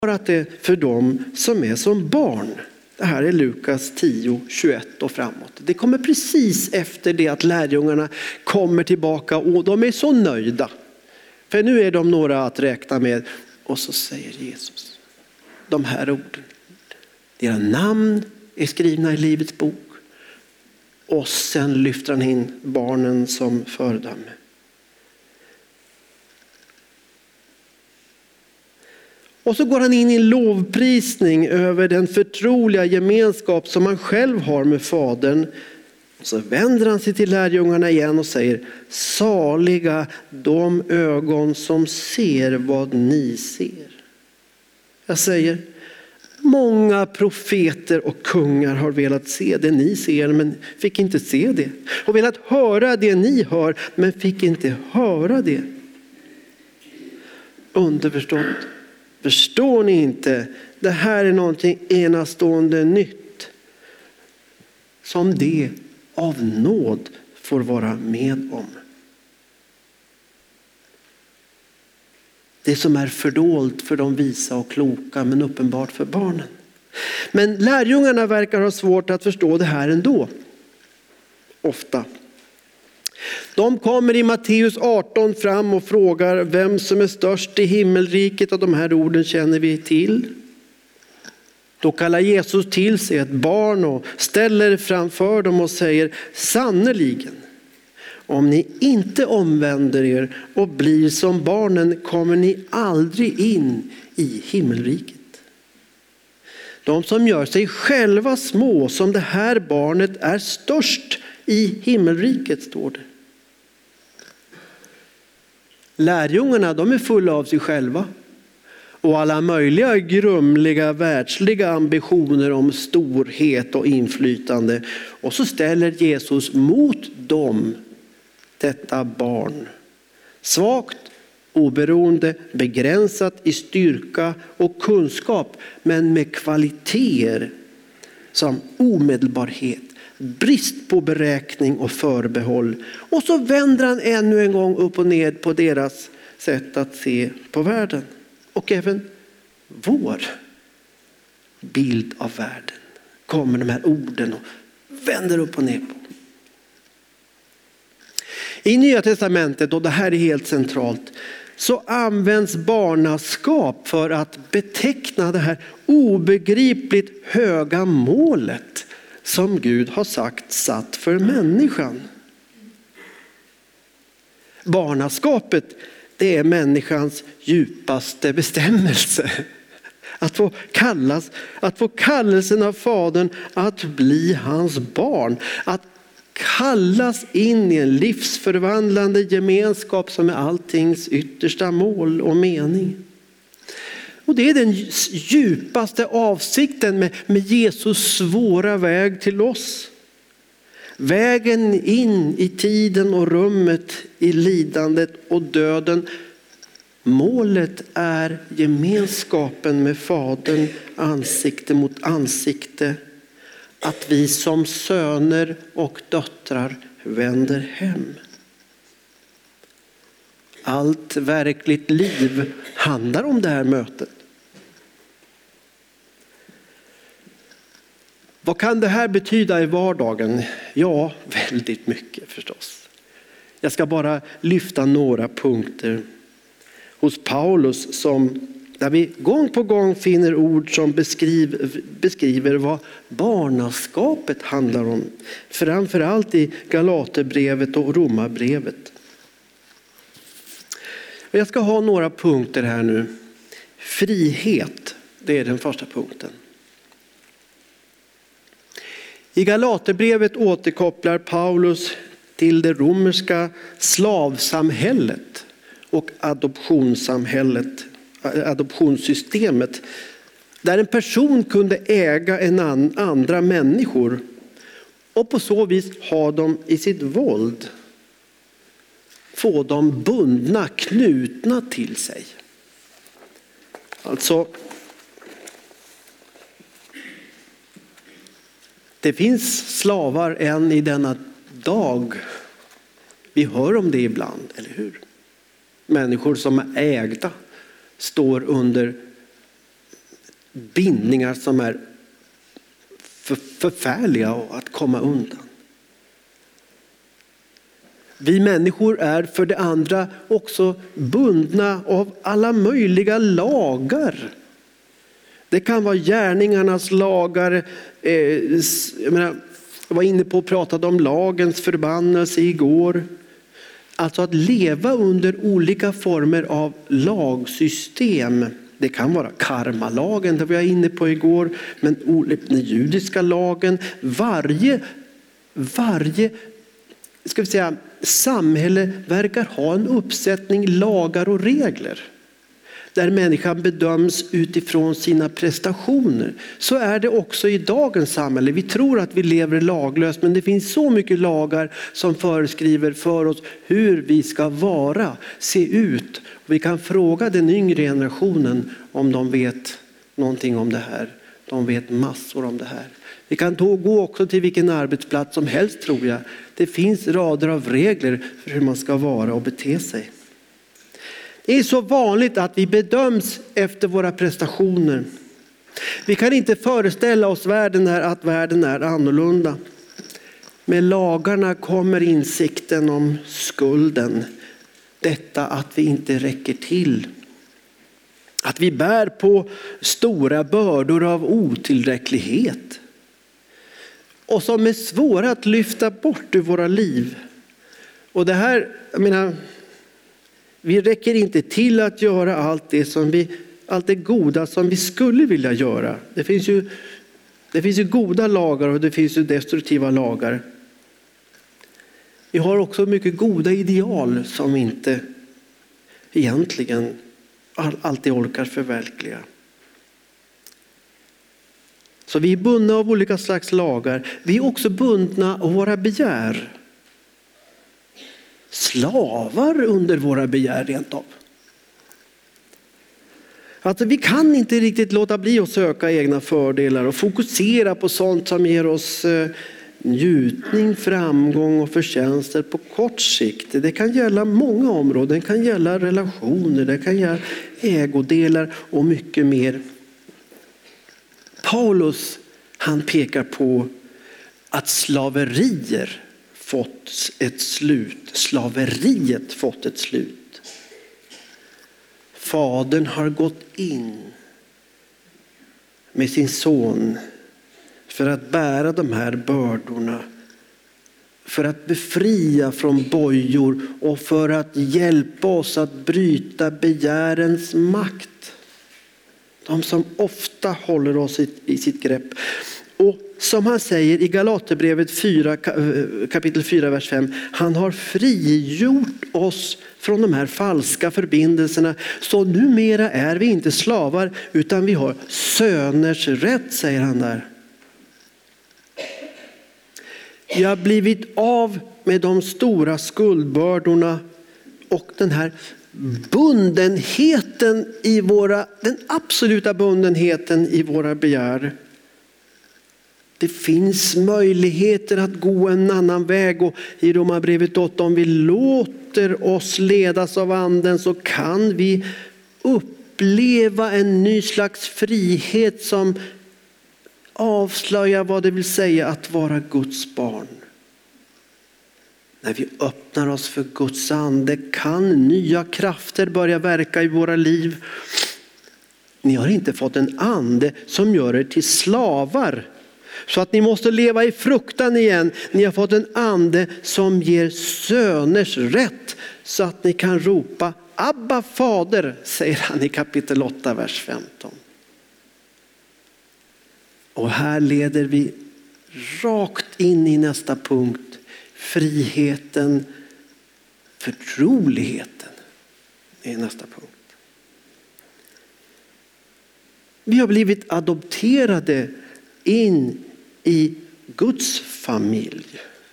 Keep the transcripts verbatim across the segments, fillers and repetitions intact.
uppenbarat det för dem som är som barn. Det här är Lukas tio, tjugoett och framåt. Det kommer precis efter det att lärjungarna kommer tillbaka och de är så nöjda. För nu är de några att räkna med. Och så säger Jesus de här orden. Deras namn är skrivna i livets bok. Och sen lyfter han in barnen som föredöme. Och så går han in i en lovprisning över den förtroliga gemenskap som han själv har med fadern. Och så vänder han sig till lärjungarna igen och säger: saliga de ögon som ser vad ni ser. Jag säger, många profeter och kungar har velat se det ni ser men fick inte se det. Och velat höra det ni hör men fick inte höra det. Underförstått. Förstår ni inte? Det här är någonting enastående nytt. Som det av nåd får vara med om. Det som är fördolt för de visa och kloka men uppenbart för barnen. Men lärjungarna verkar ha svårt att förstå det här ändå. Ofta. De kommer i Matteus arton fram och frågar vem som är störst i himmelriket, och de här orden känner vi till. Då kallar Jesus till sig ett barn och ställer framför dem och säger: sannoliken, om ni inte omvänder er och blir som barnen kommer ni aldrig in i himmelriket. De som gör sig själva små som det här barnet är störst i himmelriket, står det. Lärjungarna, de är fulla av sig själva och alla möjliga grumliga världsliga ambitioner om storhet och inflytande. Och så ställer Jesus mot dem detta barn. Svagt, oberoende, begränsat i styrka och kunskap, men med kvaliteter som omedelbarhet, brist på beräkning och förbehåll. Och så vänder han ännu en gång upp och ned på deras sätt att se på världen. Och även vår bild av världen kommer de här orden och vänder upp och ner på. I Nya testamentet, och det här är helt centralt, så används barnaskap för att beteckna det här obegripligt höga målet som Gud har sagt satt för människan. Barnaskapet, det är människans djupaste bestämmelse. Att få kallas, att få kallelsen av Fadern att bli hans barn. Att kallas in i en livsförvandlande gemenskap som är alltings yttersta mål och mening. Och det är den djupaste avsikten med, med Jesus svåra väg till oss. Vägen in i tiden och rummet, i lidandet och döden. Målet är gemenskapen med Fadern, ansikte mot ansikte. Att vi som söner och döttrar vänder hem. Allt verkligt liv handlar om det här mötet. Vad kan det här betyda i vardagen? Ja, väldigt mycket förstås. Jag ska bara lyfta några punkter hos Paulus som, där vi gång på gång finner ord som beskriver, beskriver vad barnaskapet handlar om. Framförallt i Galaterbrevet och Romarbrevet. Jag ska ha några punkter här nu. Frihet, det är den första punkten. I Galaterbrevet återkopplar Paulus till det romerska slavsamhället och adoptionssamhället, adoptionssystemet, där en person kunde äga en andra människor och på så vis ha dem i sitt våld. Få dem bundna, knutna till sig. Alltså, det finns slavar än i denna dag. Vi hör om det ibland, eller hur? Människor som är ägda står under bindningar som är för, förfärliga att komma undan. Vi människor är för det andra också bundna av alla möjliga lagar. Det kan vara gärningarnas lagar. Eh, jag, menar, jag var inne på och pratade om lagens förbannelse igår. Alltså att leva under olika former av lagsystem. Det kan vara karmalagen, det var jag inne på igår. Men den judiska lagen. Varje, varje ska vi säga, samhälle verkar ha en uppsättning lagar och regler. Där människan bedöms utifrån sina prestationer. Så är det också i dagens samhälle. Vi tror att vi lever laglöst, men det finns så mycket lagar som föreskriver för oss hur vi ska vara, se ut. Vi kan fråga den yngre generationen om de vet någonting om det här. De vet massor om det här. Vi kan gå också till vilken arbetsplats som helst, tror jag. Det finns rader av regler för hur man ska vara och bete sig. Det är så vanligt att vi bedöms efter våra prestationer. Vi kan inte föreställa oss världen är att världen är annorlunda. Med lagarna kommer insikten om skulden. Detta att vi inte räcker till. Att vi bär på stora bördor av otillräcklighet. Och som är svåra att lyfta bort ur våra liv. Och det här, jag menar, vi räcker inte till att göra allt det som vi, allt det goda som vi skulle vilja göra. Det finns ju, det finns ju goda lagar och det finns ju destruktiva lagar. Vi har också mycket goda ideal som vi inte egentligen alltid orkar förverkliga. Så vi är bundna av olika slags lagar. Vi är också bundna av våra begär. Slavar under våra begär rent av. Alltså vi kan inte riktigt låta bli att söka egna fördelar och fokusera på sånt som ger oss njutning, framgång och förtjänster på kort sikt. Det kan gälla många områden, det kan gälla relationer, det kan gälla ägodelar och mycket mer. Paulus, han pekar på att slaverier fått ett slut. Slaveriet fått ett slut. Fadern har gått in med sin son för att bära de här bördorna. För att befria från bojor och för att hjälpa oss att bryta begärens makt. De som ofta håller oss i sitt grepp. Och som han säger i Galaterbrevet fyra, kapitel fyra, vers fem. Han har frigjort oss från de här falska förbindelserna. Så numera är vi inte slavar utan vi har söners rätt, säger han där. Vi har blivit av med de stora skuldbördorna och den här bundenheten i våra, den absoluta bundenheten i våra begär. Det finns möjligheter att gå en annan väg och i Romarbrevet åtta, om vi låter oss ledas av anden så kan vi uppleva en ny slags frihet som avslöjar vad det vill säga att vara Guds barn. När vi öppnar oss för Guds ande kan nya krafter börja verka i våra liv. Ni har inte fått en ande som gör er till slavar. Så att ni måste leva i fruktan igen. Ni har fått en ande som ger söners rätt. Så att ni kan ropa Abba fader, säger han i kapitel åtta, vers femton. Och här leder vi rakt in i nästa punkt. Friheten, förtroligheten är nästa punkt. Vi har blivit adopterade in i Guds familj.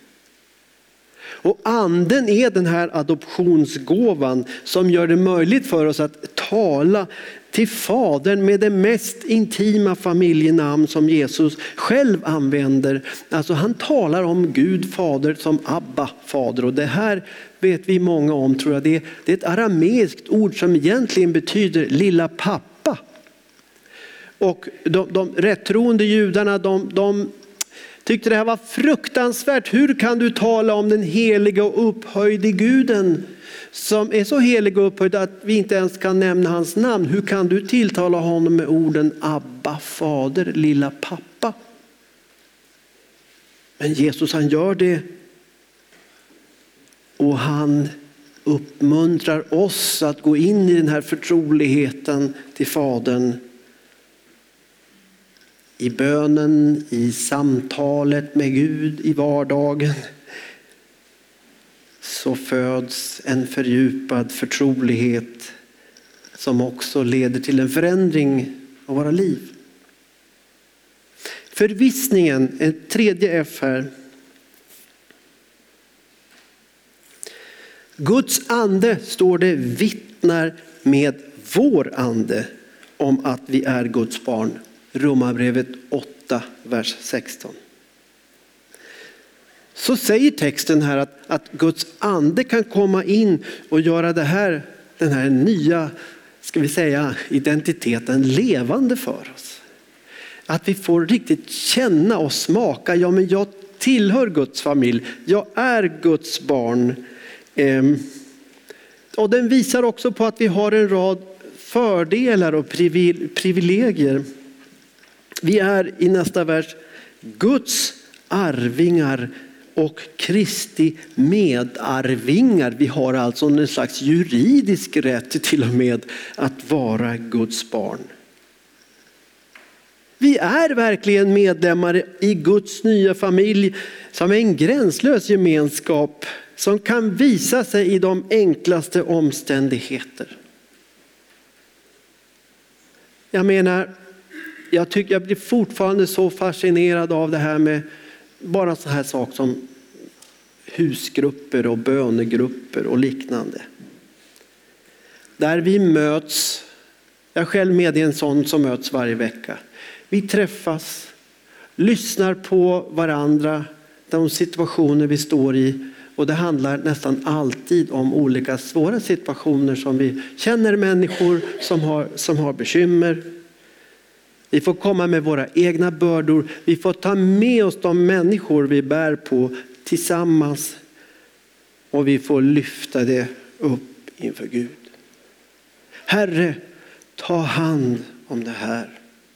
Och anden är den här adoptionsgåvan som gör det möjligt för oss att tala till fadern med det mest intima familjenamn som Jesus själv använder. Alltså han talar om Gud fader som Abba fader, och det här vet vi många om, tror jag. Det är, det är ett arameiskt ord som egentligen betyder lilla pappa. Och de, de rättroende judarna, de, de tyckte det här var fruktansvärt. Hur kan du tala om den heliga och upphöjde Guden som är så helig och upphöjd att vi inte ens kan nämna hans namn? Hur kan du tilltala honom med orden Abba, fader, lilla pappa? Men Jesus, han gör det. Och han uppmuntrar oss att gå in i den här förtroligheten till Fadern. I bönen, i samtalet med Gud i vardagen. Så föds en fördjupad förtrolighet som också leder till en förändring av våra liv. Förvissningen, ett tredje F här. Guds ande, står det, vittnar med vår ande om att vi är Guds barn. Romarbrevet åtta, vers sexton. Så säger texten här att, att Guds ande kan komma in och göra det här, den här nya, ska vi säga, identiteten levande för oss. Att vi får riktigt känna och smaka, ja men jag tillhör Guds familj, jag är Guds barn. Ehm, och den visar också på att vi har en rad fördelar och privilegier. Vi är i nästa vers Guds arvingar och Kristi medarvingar. Vi har alltså en slags juridisk rätt till och med att vara Guds barn. Vi är verkligen medlemmar i Guds nya familj som är en gränslös gemenskap som kan visa sig i de enklaste omständigheter. Jag menar, jag tycker jag blir fortfarande så fascinerad av det här med bara så här saker som husgrupper och bönegrupper och liknande. Där vi möts, jag själv med i en sån som möts varje vecka. Vi träffas, lyssnar på varandra, de situationer vi står i. Och det handlar nästan alltid om olika svåra situationer som vi känner människor som har, som har bekymmer. Vi får komma med våra egna bördor. Vi får ta med oss de människor vi bär på tillsammans. Och vi får lyfta det upp inför Gud. Herre, ta hand om det här.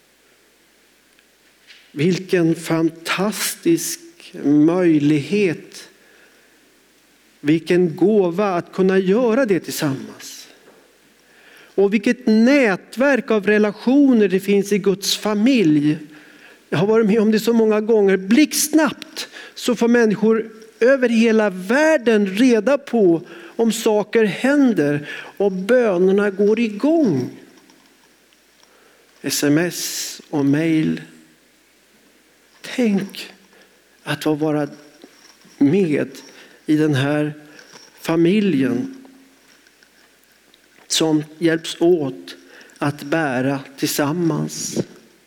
Vilken fantastisk möjlighet. Vilken gåva att kunna göra det tillsammans. Och vilket nätverk av relationer det finns i Guds familj. Jag har varit med om det så många gånger. Blixtsnabbt så får människor över hela världen reda på om saker händer och bönerna går igång. Sms och mejl. Tänk att få vara med i den här familjen som hjälps åt att bära tillsammans.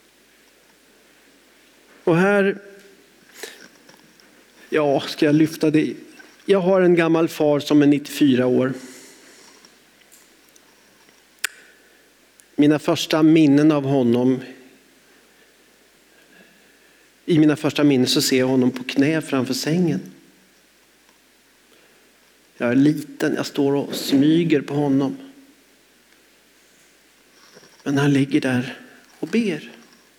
Och här, ja, ska jag lyfta det. Jag har en gammal far som är nittiofyra år. Mina första minnen av honom, i mina första minnen så ser jag honom på knä framför sängen. Jag är liten, jag står och smyger på honom. Men han ligger där och ber.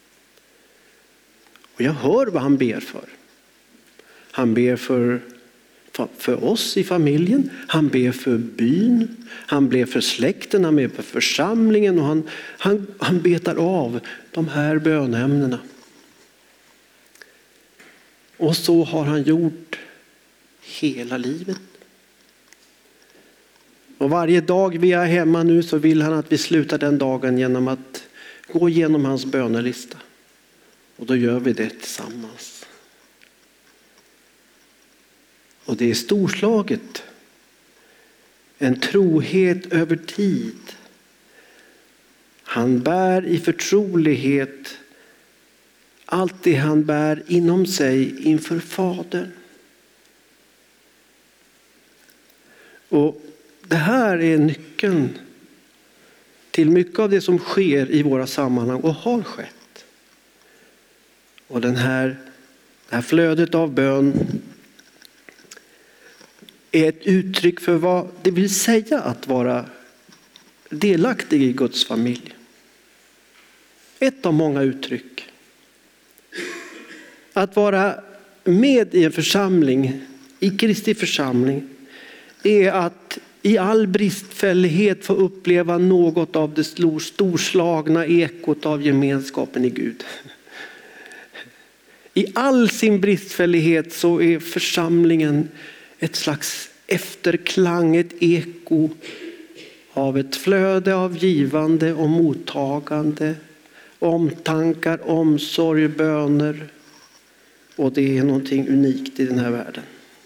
Och jag hör vad han ber för. Han ber för, för oss i familjen. Han ber för byn. Han ber för släkten. Han ber för församlingen. Och han, han, han betar av de här bönämnena. Och så har han gjort hela livet. Och varje dag vi är hemma nu så vill han att vi slutar den dagen genom att gå igenom hans bönelista. Och då gör vi det tillsammans. Och det är storslaget. En trohet över tid. Han bär i förtrolighet allt det han bär inom sig inför Fadern. Och det här är nyckeln till mycket av det som sker i våra sammanhang och har skett. Och den här, det här flödet av bön är ett uttryck för vad det vill säga att vara delaktig i Guds familj. Ett av många uttryck. Att vara med i en församling, i Kristi församling, är att i all bristfällighet få uppleva något av det storslagna ekot av gemenskapen i Gud. I all sin bristfällighet så är församlingen ett slags efterklang, ett eko av ett flöde av givande och mottagande, omtankar, omsorg, böner. Och det är någonting unikt i den här världen.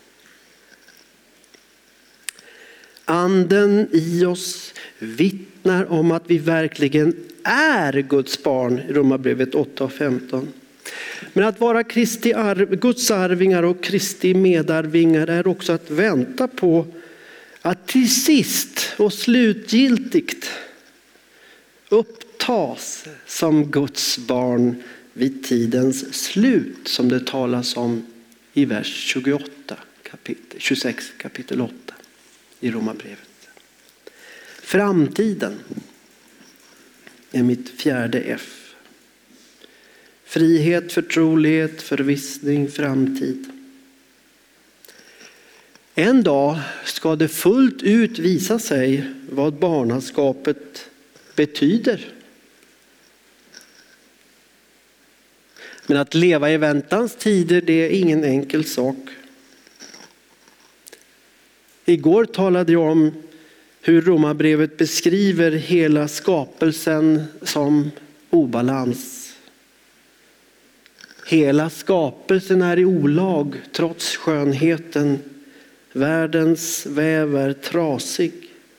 Anden i oss vittnar om att vi verkligen är Guds barn i Romarbrevet åtta och femton. Men att vara Kristi arv, Guds arvingar och Kristi medarvingar är också att vänta på att till sist och slutgiltigt upptas som Guds barn vid tidens slut, som det talas om i vers tjugoåtta, kapitel, tjugosex kapitel åtta i Romarbrevet. Framtiden är mitt fjärde F. Frihet, förtrolighet, förvissning, framtid. En dag ska det fullt ut visa sig vad barnaskapet betyder. Men att leva i väntans tider, det är ingen enkel sak. Igår talade jag om hur Romarbrevet beskriver hela skapelsen som obalans. Hela skapelsen är i olag trots skönheten. Världens väv är trasig.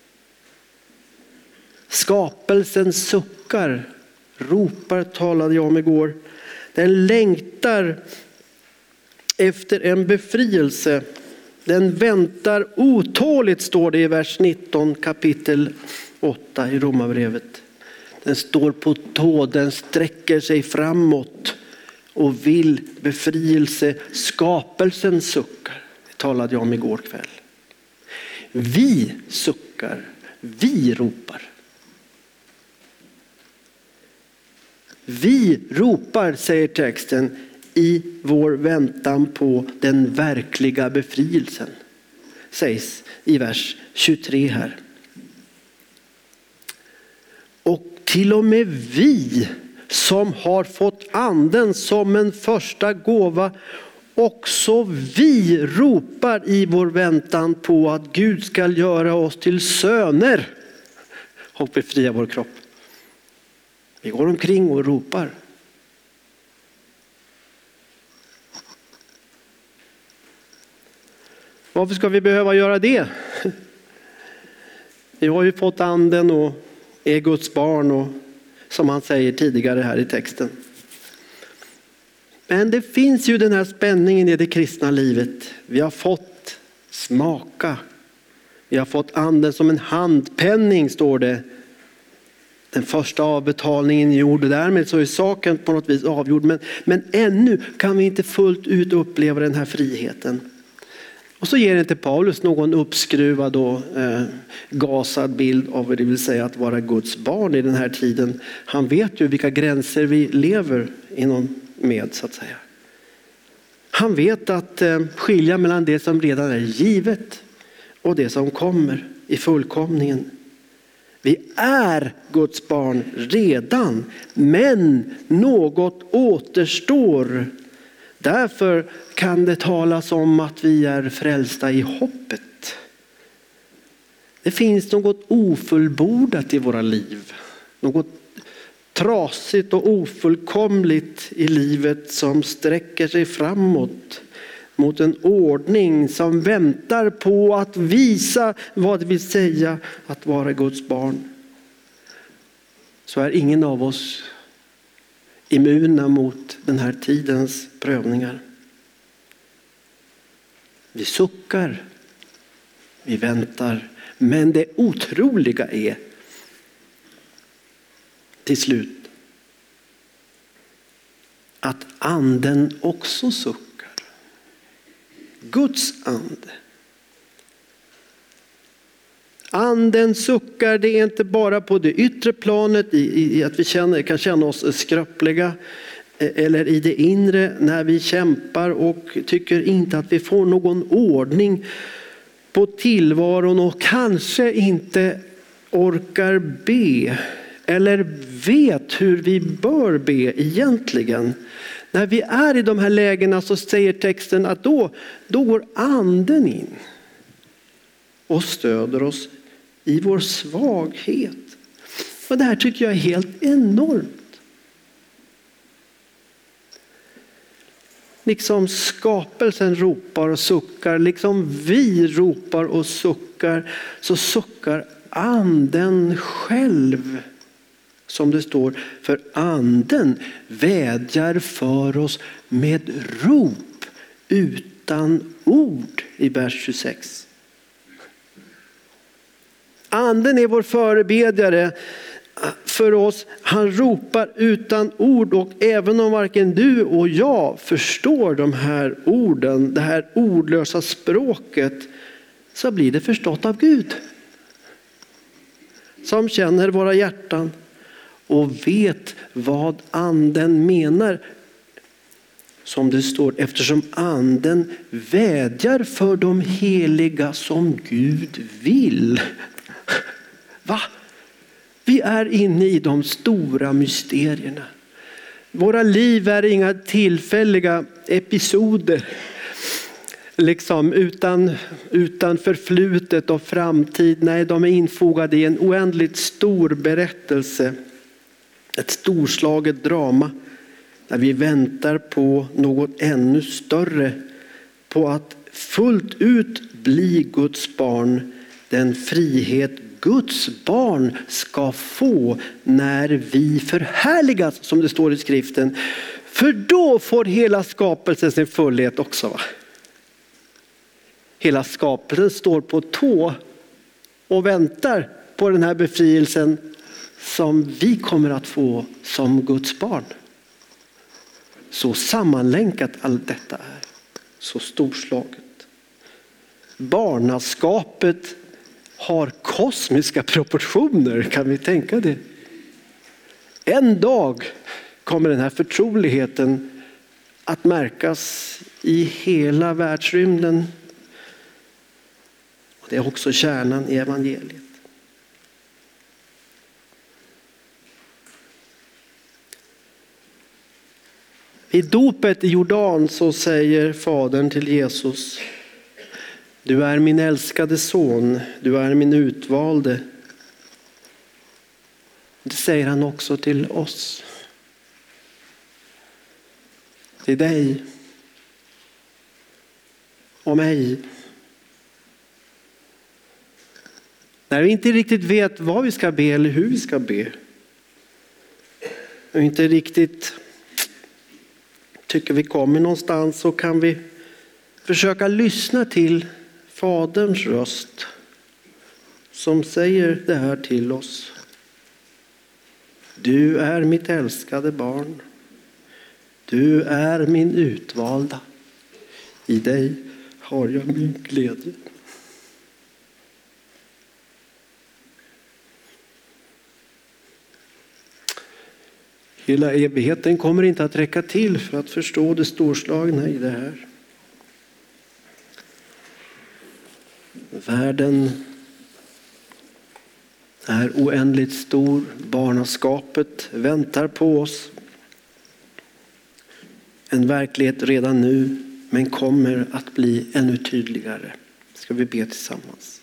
Skapelsen suckar, ropar talade jag om igår. Den längtar efter en befrielse. Den väntar otåligt, står det i vers nitton kapitel åtta i Romarbrevet. Den står på tå, den sträcker sig framåt och vill befrielse. Skapelsen suckar. Det talade jag om igår kväll. Vi suckar, vi ropar. Vi ropar, säger texten, i vår väntan på den verkliga befrielsen. Sägs i vers tjugotre här. Och till och med vi som har fått anden som en första gåva, också vi ropar i vår väntan på att Gud ska göra oss till söner och befria vår kropp. Vi går omkring och ropar. Varför ska vi behöva göra det? Vi har ju fått anden och är Guds barn, och som han säger tidigare här i texten. Men det finns ju den här spänningen i det kristna livet. Vi har fått smaka. Vi har fått anden som en handpenning, står det. Den första avbetalningen gjord, och därmed så är saken på något vis avgjord. Men, men ännu kan vi inte fullt ut uppleva den här friheten. Och så ger inte Paulus någon uppskruvad och eh, gasad bild av vad det vill säga att vara Guds barn i den här tiden. Han vet ju vilka gränser vi lever inom med, så att säga. Han vet att eh, skilja mellan det som redan är givet och det som kommer i fullkomningen. Vi är Guds barn redan, men något återstår. Därför kan det talas om att vi är frälsta i hoppet. Det finns något ofullbordat i våra liv. Något trasigt och ofullkomligt i livet som sträcker sig framåt mot en ordning som väntar på att visa vad det vill säga att vara Guds barn. Så är ingen av oss immuna mot den här tidens prövningar. Vi suckar, vi väntar, men det otroliga är till slut att anden också suckar. Guds ande. Anden suckar, det är inte bara på det yttre planet i, i att vi känner, kan känna oss skröpliga, eller i det inre när vi kämpar och tycker inte att vi får någon ordning på tillvaron och kanske inte orkar be eller vet hur vi bör be egentligen. När vi är i de här lägena så säger texten att då, då går anden in och stöder oss i vår svaghet. Och det här tycker jag är helt enormt. Liksom skapelsen ropar och suckar, liksom vi ropar och suckar, så suckar anden själv. Som det står, för anden vädjar för oss med rop utan ord i vers tjugosex. Anden är vår förebedjare för oss. Han ropar utan ord, och även om varken du och jag förstår de här orden, det här ordlösa språket, så blir det förstått av Gud. Som känner våra hjärtan och vet vad anden menar. Som det står, eftersom anden vädjar för de heliga som Gud vill. Va? Vi är inne i de stora mysterierna. Våra liv är inga tillfälliga episoder. Liksom utan, utan förflutet och framtid. Nej, de är infogade i en oändligt stor berättelse. Ett storslaget drama. Där vi väntar på något ännu större. På att fullt ut bli Guds barn. Den frihet Guds barn ska få när vi förhärligas, som det står i skriften. För då får hela skapelsen sin fullhet också. Va? Hela skapelsen står på tå och väntar på den här befrielsen som vi kommer att få som Guds barn. Så sammanlänkat allt detta är. Så storslaget. Barnaskapet har kosmiska proportioner, kan vi tänka det? En dag kommer den här förtroligheten att märkas i hela världsrymden. Och det är också kärnan i evangeliet. I dopet i Jordan så säger fadern till Jesus: du är min älskade son, du är min utvalde. Det säger han också till oss. Till dig och mig. När vi inte riktigt vet vad vi ska be eller hur vi ska be. Och inte riktigt tycker vi kommer någonstans, så kan vi försöka lyssna till Faderns röst som säger det här till oss. Du är mitt älskade barn. Du är min utvalda. I dig har jag min glädje. Hela evigheten kommer inte att räcka till för att förstå det storslagna i det här. Världen är oändligt stor. Barnaskapet väntar på oss. En verklighet redan nu, men kommer att bli ännu tydligare. Ska vi be tillsammans.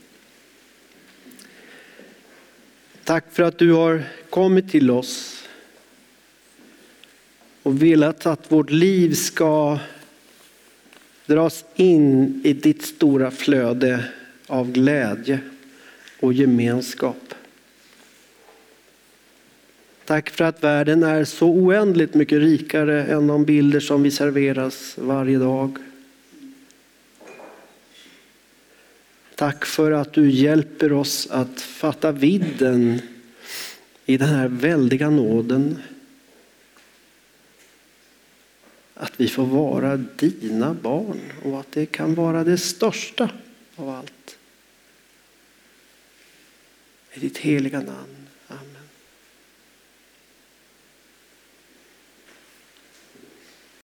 Tack för att du har kommit till oss och velat att vårt liv ska dras in i ditt stora flöde av glädje och gemenskap. Tack för att världen är så oändligt mycket rikare än de bilder som vi serveras varje dag. Tack för att du hjälper oss att fatta vidden i den här väldiga nåden att vi får vara dina barn och att det kan vara det största av allt. I ditt heliga namn.